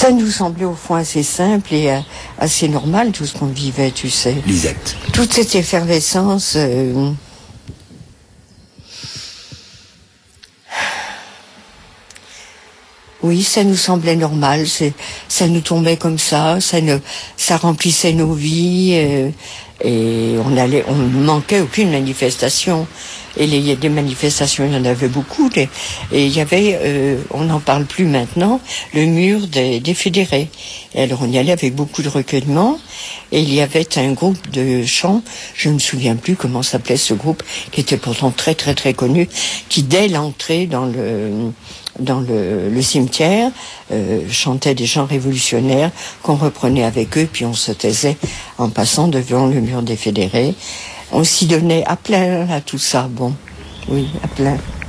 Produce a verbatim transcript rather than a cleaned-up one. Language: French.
Ça nous semblait au fond assez simple et euh, assez normal, tout ce qu'on vivait, tu sais. Lisette. Toute cette effervescence... Euh, Oui, ça nous semblait normal, c'est, ça nous tombait comme ça, ça ne, ça remplissait nos vies, euh, et on allait, on ne manquait aucune manifestation. Et les, il y a des manifestations, il y en avait beaucoup, les, et il y avait, euh, on n'en parle plus maintenant, le mur des, des fédérés. Et alors on y allait avec beaucoup de recueillement, et il y avait un groupe de chants, je ne me souviens plus comment s'appelait ce groupe, qui était pourtant très très très connu, qui dès l'entrée dans le dans le, le cimetière, euh, chantaient des chants révolutionnaires qu'on reprenait avec eux, puis on se taisait en passant devant le mur des fédérés. On s'y donnait à plein à tout ça, bon, oui, à plein.